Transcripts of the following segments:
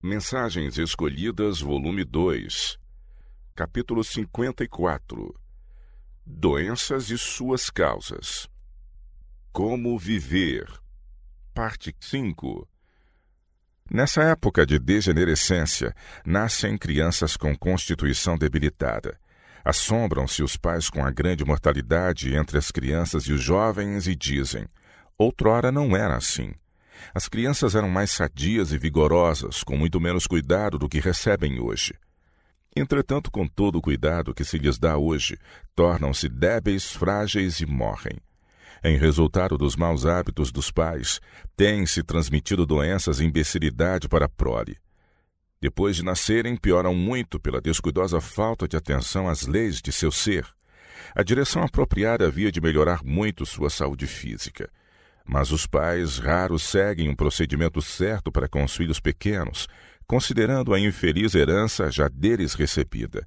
Mensagens Escolhidas, volume 2, capítulo 54. Doenças e suas causas. Como viver. Parte 5. Nessa época de degenerescência, nascem crianças com constituição debilitada. Assombram-se os pais com a grande mortalidade entre as crianças e os jovens e dizem: outrora não era assim. As crianças eram mais sadias e vigorosas, com muito menos cuidado do que recebem hoje. Entretanto, com todo o cuidado que se lhes dá hoje, tornam-se débeis, frágeis e morrem. Em resultado dos maus hábitos dos pais, têm-se transmitido doenças e imbecilidade para a prole. Depois de nascerem, pioram muito pela descuidosa falta de atenção às leis de seu ser. A direção apropriada havia de melhorar muito sua saúde física. Mas os pais raros seguem um procedimento certo para com os filhos pequenos, considerando a infeliz herança já deles recebida.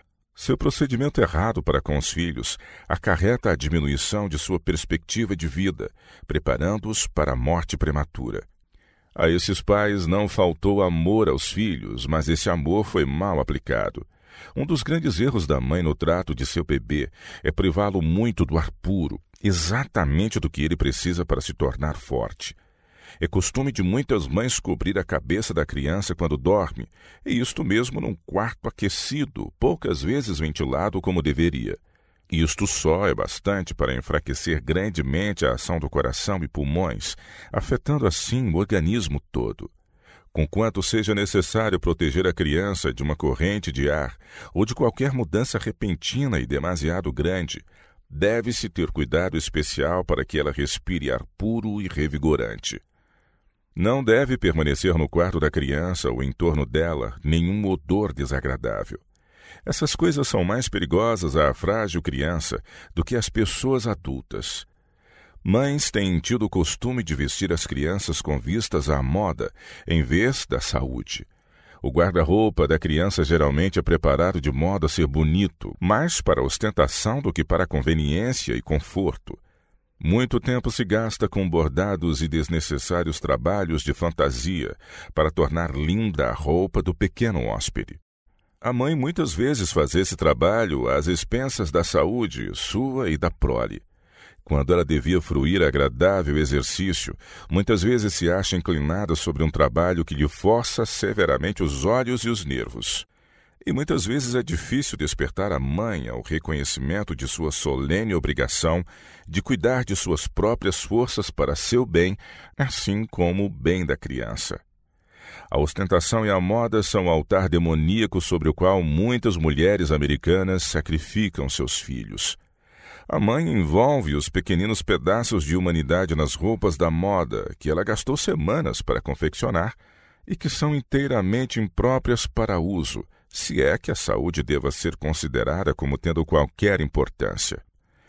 Seu procedimento errado para com os filhos acarreta a diminuição de sua perspectiva de vida, preparando-os para a morte prematura. A esses pais não faltou amor aos filhos, mas esse amor foi mal aplicado. Um dos grandes erros da mãe no trato de seu bebê é privá-lo muito do ar puro, exatamente do que ele precisa para se tornar forte. É costume de muitas mães cobrir a cabeça da criança quando dorme, e isto mesmo num quarto aquecido, poucas vezes ventilado como deveria. Isto só é bastante para enfraquecer grandemente a ação do coração e pulmões, afetando assim o organismo todo. Conquanto seja necessário proteger a criança de uma corrente de ar ou de qualquer mudança repentina e demasiado grande, deve-se ter cuidado especial para que ela respire ar puro e revigorante. Não deve permanecer no quarto da criança ou em torno dela nenhum odor desagradável. Essas coisas são mais perigosas à frágil criança do que às pessoas adultas. Mães têm tido o costume de vestir as crianças com vistas à moda, em vez da saúde. O guarda-roupa da criança geralmente é preparado de modo a ser bonito, mais para ostentação do que para conveniência e conforto. Muito tempo se gasta com bordados e desnecessários trabalhos de fantasia para tornar linda a roupa do pequeno hóspede. A mãe muitas vezes faz esse trabalho às expensas da saúde sua e da prole. Quando ela devia fruir agradável exercício, muitas vezes se acha inclinada sobre um trabalho que lhe força severamente os olhos e os nervos. E muitas vezes é difícil despertar a mãe ao reconhecimento de sua solene obrigação de cuidar de suas próprias forças para seu bem, assim como o bem da criança. A ostentação e a moda são o altar demoníaco sobre o qual muitas mulheres americanas sacrificam seus filhos. A mãe envolve os pequeninos pedaços de humanidade nas roupas da moda que ela gastou semanas para confeccionar e que são inteiramente impróprias para uso, se é que a saúde deva ser considerada como tendo qualquer importância.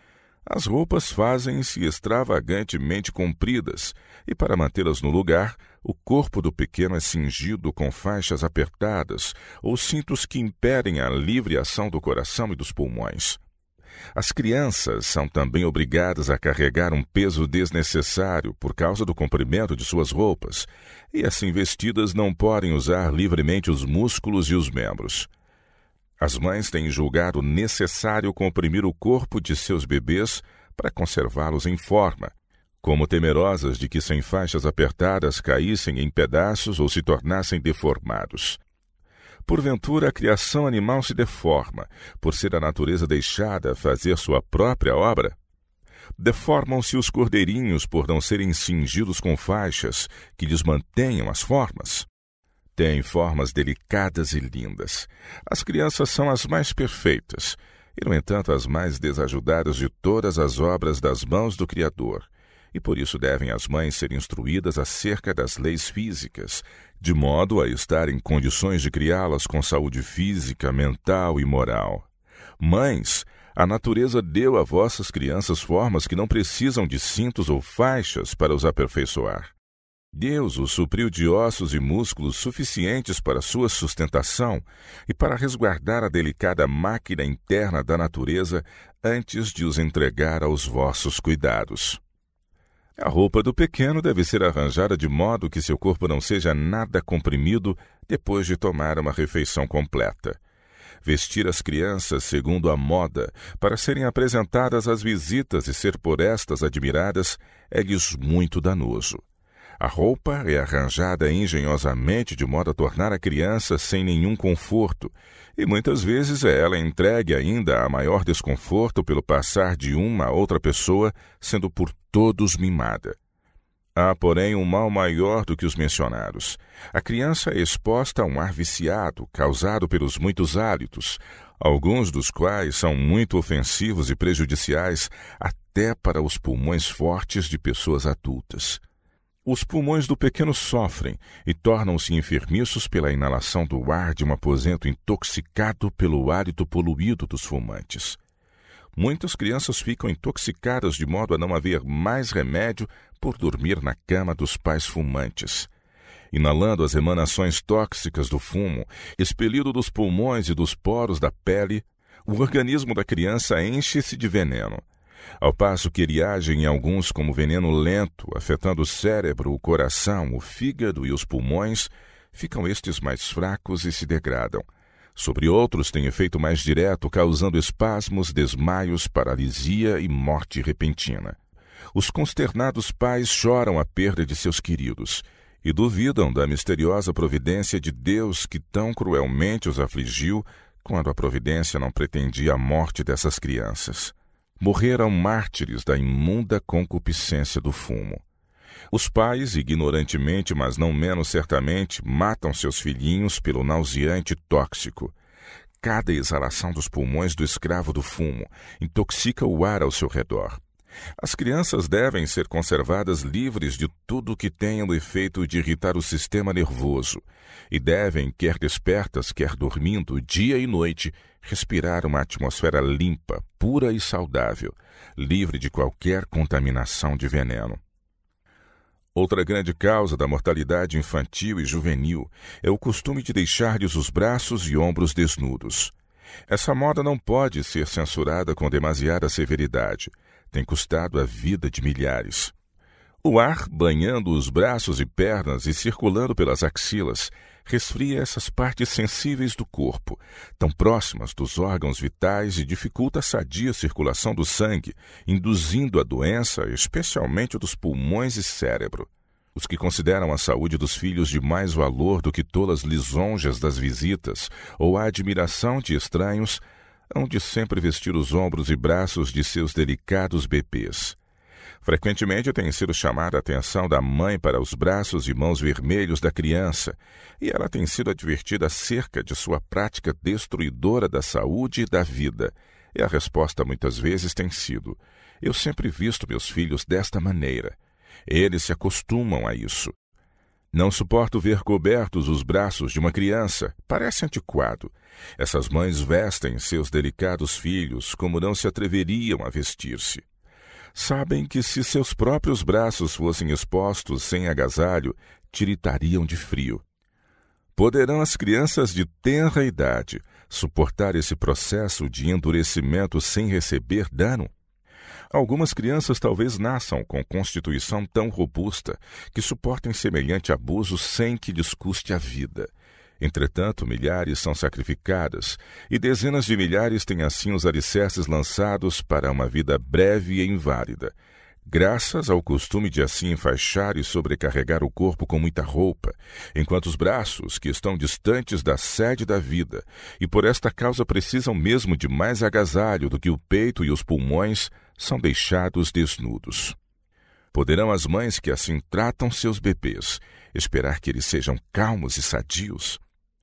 As roupas fazem-se extravagantemente compridas e, para mantê-las no lugar, o corpo do pequeno é cingido com faixas apertadas ou cintos que impedem a livre ação do coração e dos pulmões. As crianças são também obrigadas a carregar um peso desnecessário por causa do comprimento de suas roupas, e assim vestidas não podem usar livremente os músculos e os membros. As mães têm julgado necessário comprimir o corpo de seus bebês para conservá-los em forma, como temerosas de que sem faixas apertadas caíssem em pedaços ou se tornassem deformados. Porventura, a criação animal se deforma, por ser a natureza deixada fazer sua própria obra? Deformam-se os cordeirinhos por não serem cingidos com faixas que lhes mantenham as formas? Têm formas delicadas e lindas. As crianças são as mais perfeitas, e, no entanto, as mais desajudadas de todas as obras das mãos do Criador. E por isso devem as mães ser instruídas acerca das leis físicas, de modo a estar em condições de criá-las com saúde física, mental e moral. Mães, a natureza deu a vossas crianças formas que não precisam de cintos ou faixas para os aperfeiçoar. Deus os supriu de ossos e músculos suficientes para sua sustentação e para resguardar a delicada máquina interna da natureza antes de os entregar aos vossos cuidados. A roupa do pequeno deve ser arranjada de modo que seu corpo não seja nada comprimido depois de tomar uma refeição completa. Vestir as crianças segundo a moda, para serem apresentadas às visitas e ser por estas admiradas, é-lhes muito danoso. A roupa é arranjada engenhosamente de modo a tornar a criança sem nenhum conforto, e muitas vezes é ela entregue ainda a maior desconforto pelo passar de uma a outra pessoa, sendo por todos mimada. Há, porém, um mal maior do que os mencionados. A criança é exposta a um ar viciado, causado pelos muitos hálitos, alguns dos quais são muito ofensivos e prejudiciais até para os pulmões fortes de pessoas adultas. Os pulmões do pequeno sofrem e tornam-se enfermiços pela inalação do ar de um aposento intoxicado pelo hálito poluído dos fumantes. Muitas crianças ficam intoxicadas de modo a não haver mais remédio por dormir na cama dos pais fumantes. Inalando as emanações tóxicas do fumo, expelido dos pulmões e dos poros da pele, o organismo da criança enche-se de veneno. Ao passo que ele age em alguns como veneno lento, afetando o cérebro, o coração, o fígado e os pulmões, ficam estes mais fracos e se degradam. Sobre outros tem efeito mais direto, causando espasmos, desmaios, paralisia e morte repentina. Os consternados pais choram a perda de seus queridos e duvidam da misteriosa providência de Deus que tão cruelmente os afligiu quando a providência não pretendia a morte dessas crianças. Morreram mártires da imunda concupiscência do fumo. Os pais, ignorantemente, mas não menos certamente, matam seus filhinhos pelo nauseante tóxico. Cada exalação dos pulmões do escravo do fumo intoxica o ar ao seu redor. As crianças devem ser conservadas livres de tudo que tenha o efeito de irritar o sistema nervoso e devem, quer despertas, quer dormindo, dia e noite, respirar uma atmosfera limpa, pura e saudável, livre de qualquer contaminação de veneno. Outra grande causa da mortalidade infantil e juvenil é o costume de deixar-lhes os braços e ombros desnudos. Essa moda não pode ser censurada com demasiada severidade. Tem custado a vida de milhares. O ar, banhando os braços e pernas e circulando pelas axilas, resfria essas partes sensíveis do corpo, tão próximas dos órgãos vitais, e dificulta a sadia circulação do sangue, induzindo a doença, especialmente dos pulmões e cérebro. Os que consideram a saúde dos filhos de mais valor do que tolas lisonjas das visitas ou a admiração de estranhos, hão de sempre vestir os ombros e braços de seus delicados bebês. Frequentemente tem sido chamada a atenção da mãe para os braços e mãos vermelhos da criança, e ela tem sido advertida acerca de sua prática destruidora da saúde e da vida. E a resposta muitas vezes tem sido: eu sempre visto meus filhos desta maneira. Eles se acostumam a isso. Não suporto ver cobertos os braços de uma criança. Parece antiquado. Essas mães vestem seus delicados filhos como não se atreveriam a vestir-se. Sabem que se seus próprios braços fossem expostos sem agasalho, tiritariam de frio. Poderão as crianças de tenra idade suportar esse processo de endurecimento sem receber dano? Algumas crianças talvez nasçam com constituição tão robusta que suportem semelhante abuso sem que lhes custe a vida. Entretanto, milhares são sacrificadas e dezenas de milhares têm assim os alicerces lançados para uma vida breve e inválida, graças ao costume de assim enfaixar e sobrecarregar o corpo com muita roupa, enquanto os braços, que estão distantes da sede da vida e por esta causa precisam mesmo de mais agasalho do que o peito e os pulmões, são deixados desnudos. Poderão as mães que assim tratam seus bebês esperar que eles sejam calmos e sadios?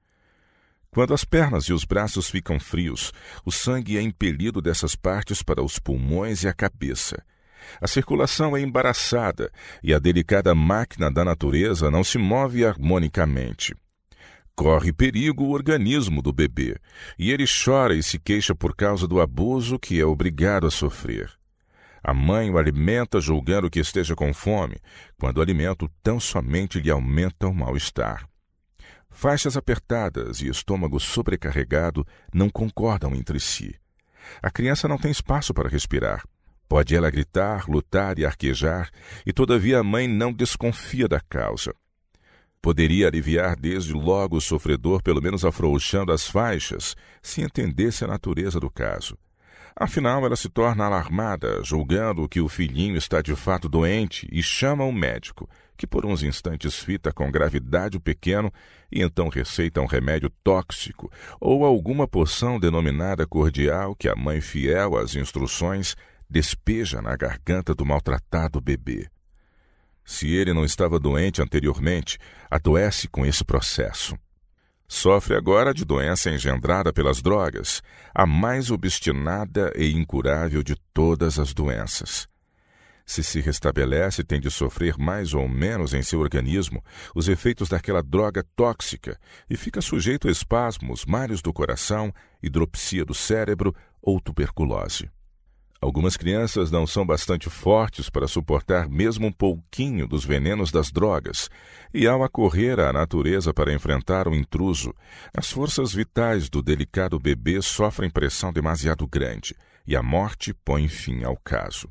Quando as pernas e os braços ficam frios, o sangue é impelido dessas partes para os pulmões e a cabeça. A circulação é embaraçada e a delicada máquina da natureza não se move harmonicamente. Corre perigo o organismo do bebê, e ele chora e se queixa por causa do abuso que é obrigado a sofrer. A mãe o alimenta julgando que esteja com fome, quando o alimento tão somente lhe aumenta o mal-estar. Faixas apertadas e estômago sobrecarregado não concordam entre si. A criança não tem espaço para respirar. Pode ela gritar, lutar e arquejar, e todavia a mãe não desconfia da causa. Poderia aliviar desde logo o sofredor, pelo menos afrouxando as faixas, se entendesse a natureza do caso. Afinal, ela se torna alarmada, julgando que o filhinho está de fato doente, e chama o médico, que por uns instantes fita com gravidade o pequeno e então receita um remédio tóxico ou alguma poção denominada cordial que a mãe, fiel às instruções, despeja na garganta do maltratado bebê. Se ele não estava doente anteriormente, adoece com esse processo. Sofre agora de doença engendrada pelas drogas, a mais obstinada e incurável de todas as doenças. Se restabelece, tem de sofrer mais ou menos em seu organismo os efeitos daquela droga tóxica e fica sujeito a espasmos, malhos do coração, hidropsia do cérebro ou tuberculose. Algumas crianças não são bastante fortes para suportar mesmo um pouquinho dos venenos das drogas, e ao acorrer à natureza para enfrentar o intruso, as forças vitais do delicado bebê sofrem pressão demasiado grande, e a morte põe fim ao caso.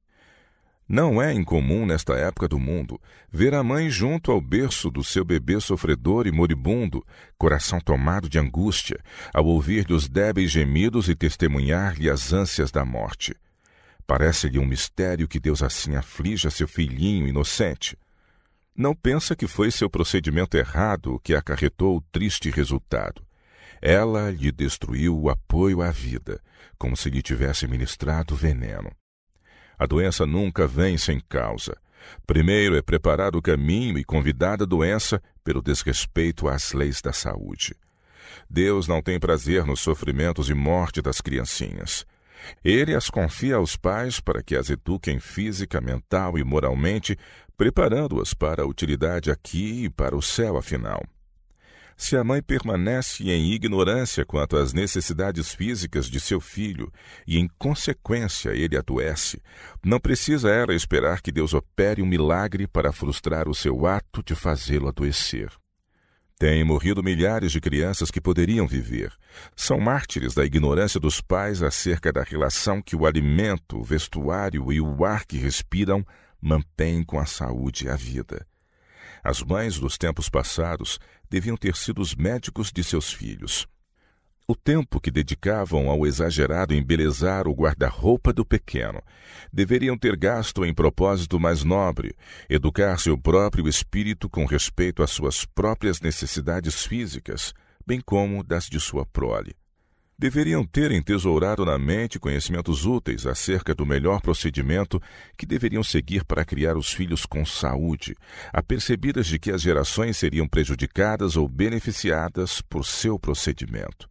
Não é incomum nesta época do mundo ver a mãe junto ao berço do seu bebê sofredor e moribundo, coração tomado de angústia, ao ouvir-lhe os débeis gemidos e testemunhar-lhe as ânsias da morte. Parece-lhe um mistério que Deus assim aflige a seu filhinho inocente. Não pensa que foi seu procedimento errado o que acarretou o triste resultado. Ela lhe destruiu o apoio à vida, como se lhe tivesse ministrado veneno. A doença nunca vem sem causa. Primeiro é preparado o caminho e convidada a doença pelo desrespeito às leis da saúde. Deus não tem prazer nos sofrimentos e morte das criancinhas. Ele as confia aos pais para que as eduquem física, mental e moralmente, preparando-as para a utilidade aqui e para o céu afinal. Se a mãe permanece em ignorância quanto às necessidades físicas de seu filho e, em consequência, ele adoece, não precisa ela esperar que Deus opere um milagre para frustrar o seu ato de fazê-lo adoecer. Têm morrido milhares de crianças que poderiam viver. São mártires da ignorância dos pais acerca da relação que o alimento, o vestuário e o ar que respiram mantêm com a saúde e a vida. As mães dos tempos passados deviam ter sido os médicos de seus filhos. O tempo que dedicavam ao exagerado embelezar o guarda-roupa do pequeno deveriam ter gasto em propósito mais nobre, educar seu próprio espírito com respeito às suas próprias necessidades físicas, bem como das de sua prole. Deveriam ter entesourado na mente conhecimentos úteis acerca do melhor procedimento que deveriam seguir para criar os filhos com saúde, apercebidas de que as gerações seriam prejudicadas ou beneficiadas por seu procedimento.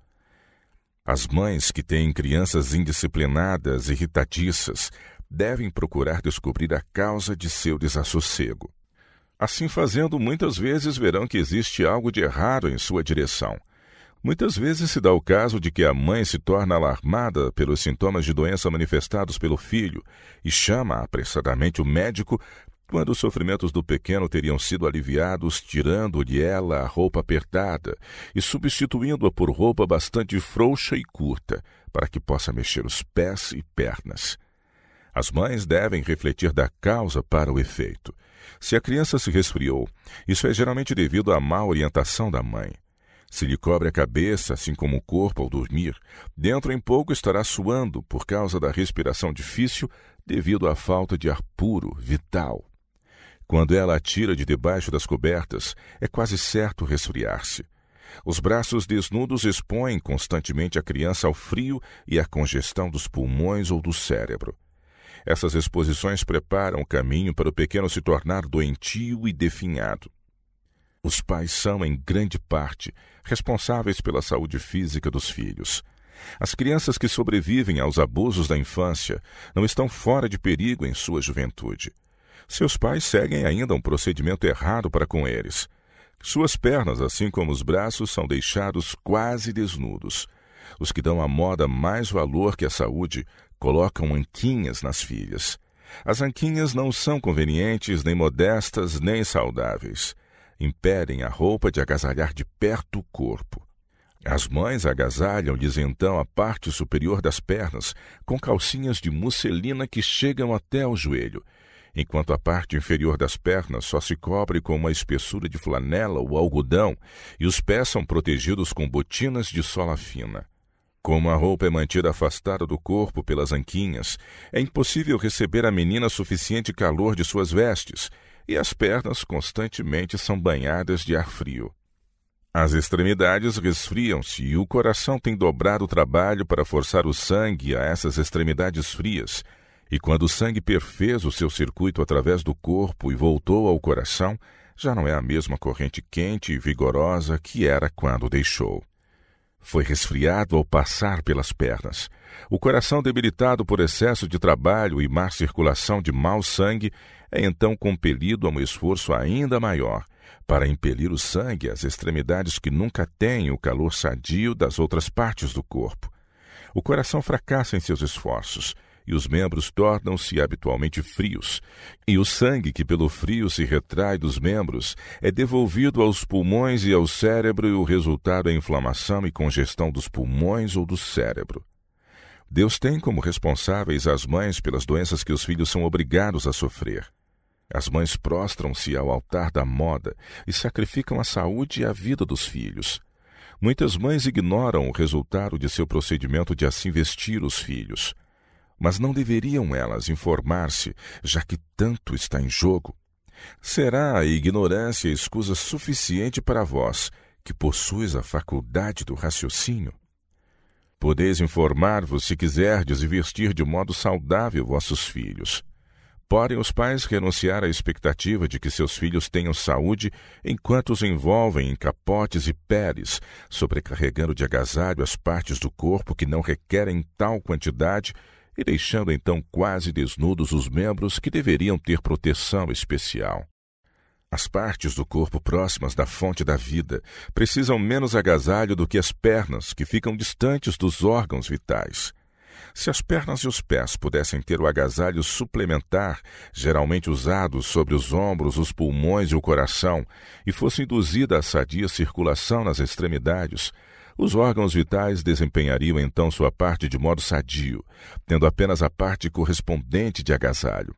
As mães que têm crianças indisciplinadas e irritadiças devem procurar descobrir a causa de seu desassossego. Assim fazendo, muitas vezes verão que existe algo de errado em sua direção. Muitas vezes se dá o caso de que a mãe se torna alarmada pelos sintomas de doença manifestados pelo filho e chama apressadamente o médico quando os sofrimentos do pequeno teriam sido aliviados tirando-lhe ela a roupa apertada e substituindo-a por roupa bastante frouxa e curta, para que possa mexer os pés e pernas. As mães devem refletir da causa para o efeito. Se a criança se resfriou, isso é geralmente devido à má orientação da mãe. Se lhe cobre a cabeça, assim como o corpo ao dormir, dentro em pouco estará suando por causa da respiração difícil devido à falta de ar puro, vital. Quando ela a tira de debaixo das cobertas, é quase certo resfriar-se. Os braços desnudos expõem constantemente a criança ao frio e à congestão dos pulmões ou do cérebro. Essas exposições preparam o caminho para o pequeno se tornar doentio e definhado. Os pais são, em grande parte, responsáveis pela saúde física dos filhos. As crianças que sobrevivem aos abusos da infância não estão fora de perigo em sua juventude. Seus pais seguem ainda um procedimento errado para com eles. Suas pernas, assim como os braços, são deixados quase desnudos. Os que dão à moda mais valor que a saúde colocam anquinhas nas filhas. As anquinhas não são convenientes, nem modestas, nem saudáveis. Impedem a roupa de agasalhar de perto o corpo. As mães agasalham-lhes então a parte superior das pernas com calcinhas de musselina que chegam até ao joelho, enquanto a parte inferior das pernas só se cobre com uma espessura de flanela ou algodão e os pés são protegidos com botinas de sola fina. Como a roupa é mantida afastada do corpo pelas anquinhas, é impossível receber à menina suficiente calor de suas vestes, e as pernas constantemente são banhadas de ar frio. As extremidades resfriam-se e o coração tem dobrado o trabalho para forçar o sangue a essas extremidades frias, e quando o sangue perfez o seu circuito através do corpo e voltou ao coração, já não é a mesma corrente quente e vigorosa que era quando deixou. Foi resfriado ao passar pelas pernas. O coração, debilitado por excesso de trabalho e má circulação de mau sangue, é então compelido a um esforço ainda maior para impelir o sangue às extremidades que nunca têm o calor sadio das outras partes do corpo. O coração fracassa em seus esforços, e os membros tornam-se habitualmente frios, e o sangue que pelo frio se retrai dos membros é devolvido aos pulmões e ao cérebro, e o resultado é inflamação e congestão dos pulmões ou do cérebro. Deus tem como responsáveis as mães pelas doenças que os filhos são obrigados a sofrer. As mães prostram-se ao altar da moda e sacrificam a saúde e a vida dos filhos. Muitas mães ignoram o resultado de seu procedimento de assim vestir os filhos. Mas não deveriam elas informar-se, já que tanto está em jogo? Será a ignorância escusa suficiente para vós, que possuis a faculdade do raciocínio? Podeis informar-vos se quiserdes e vestir de modo saudável vossos filhos. Podem os pais renunciar à expectativa de que seus filhos tenham saúde enquanto os envolvem em capotes e peles, sobrecarregando de agasalho as partes do corpo que não requerem tal quantidade e deixando então quase desnudos os membros que deveriam ter proteção especial. As partes do corpo próximas da fonte da vida precisam menos agasalho do que as pernas, que ficam distantes dos órgãos vitais. Se as pernas e os pés pudessem ter o agasalho suplementar, geralmente usado sobre os ombros, os pulmões e o coração, e fosse induzida a sadia circulação nas extremidades, os órgãos vitais desempenhariam então sua parte de modo sadio, tendo apenas a parte correspondente de agasalho.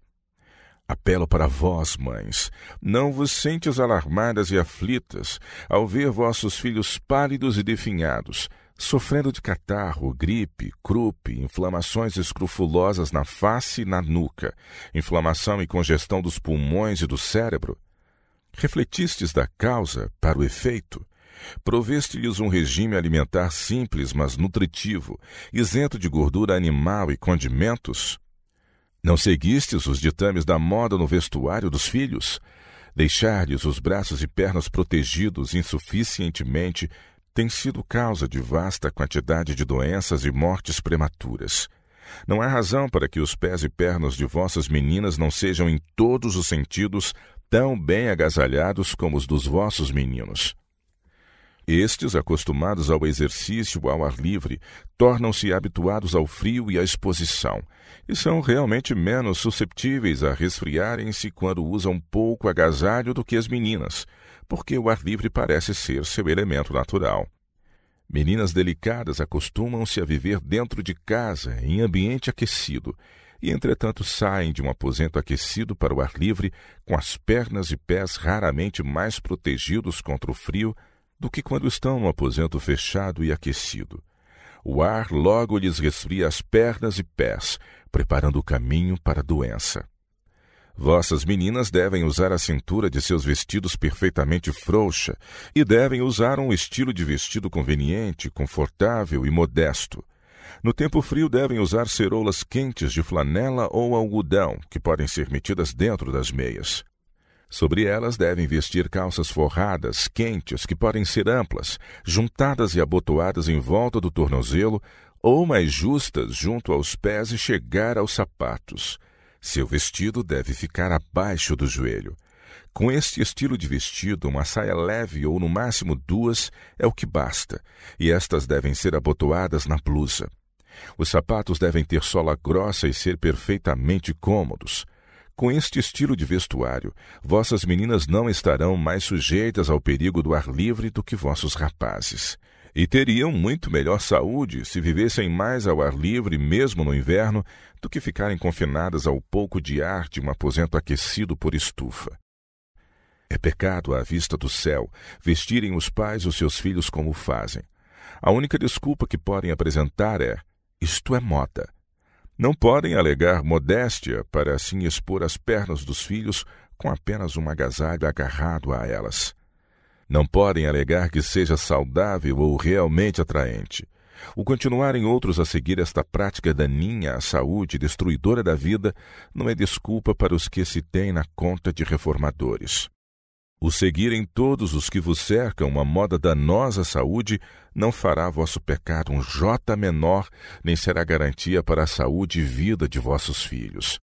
Apelo para vós, mães, não vos sentes alarmadas e aflitas ao ver vossos filhos pálidos e definhados, sofrendo de catarro, gripe, croupe, inflamações escrofulosas na face e na nuca, inflamação e congestão dos pulmões e do cérebro? Refletistes da causa para o efeito? Proveste-lhes um regime alimentar simples, mas nutritivo, isento de gordura animal e condimentos? Não seguistes os ditames da moda no vestuário dos filhos? Deixar-lhes os braços e pernas protegidos insuficientemente tem sido causa de vasta quantidade de doenças e mortes prematuras. Não há razão para que os pés e pernas de vossas meninas não sejam em todos os sentidos tão bem agasalhados como os dos vossos meninos. Estes, acostumados ao exercício ao ar livre, tornam-se habituados ao frio e à exposição, e são realmente menos susceptíveis a resfriarem-se quando usam pouco agasalho do que as meninas, porque o ar livre parece ser seu elemento natural. Meninas delicadas acostumam-se a viver dentro de casa, em ambiente aquecido, e entretanto saem de um aposento aquecido para o ar livre com as pernas e pés raramente mais protegidos contra o frio do que quando estão no aposento fechado e aquecido. O ar logo lhes resfria as pernas e pés, preparando o caminho para a doença. Vossas meninas devem usar a cintura de seus vestidos perfeitamente frouxa e devem usar um estilo de vestido conveniente, confortável e modesto. No tempo frio devem usar ceroulas quentes de flanela ou algodão, que podem ser metidas dentro das meias. Sobre elas devem vestir calças forradas, quentes, que podem ser amplas, juntadas e abotoadas em volta do tornozelo, ou mais justas junto aos pés e chegar aos sapatos. Seu vestido deve ficar abaixo do joelho. Com este estilo de vestido, uma saia leve ou no máximo 2 é o que basta, e estas devem ser abotoadas na blusa. Os sapatos devem ter sola grossa e ser perfeitamente cômodos. Com este estilo de vestuário, vossas meninas não estarão mais sujeitas ao perigo do ar livre do que vossos rapazes. E teriam muito melhor saúde se vivessem mais ao ar livre, mesmo no inverno, do que ficarem confinadas ao pouco de ar de um aposento aquecido por estufa. É pecado à vista do céu vestirem os pais os seus filhos como fazem. A única desculpa que podem apresentar é: isto é moda. Não podem alegar modéstia para assim expor as pernas dos filhos com apenas um agasalho agarrado a elas. Não podem alegar que seja saudável ou realmente atraente. O continuarem outros a seguir esta prática daninha à saúde e destruidora da vida não é desculpa para os que se têm na conta de reformadores. O seguirem todos os que vos cercam uma moda danosa à saúde não fará vosso pecado um jota menor, nem será garantia para a saúde e vida de vossos filhos.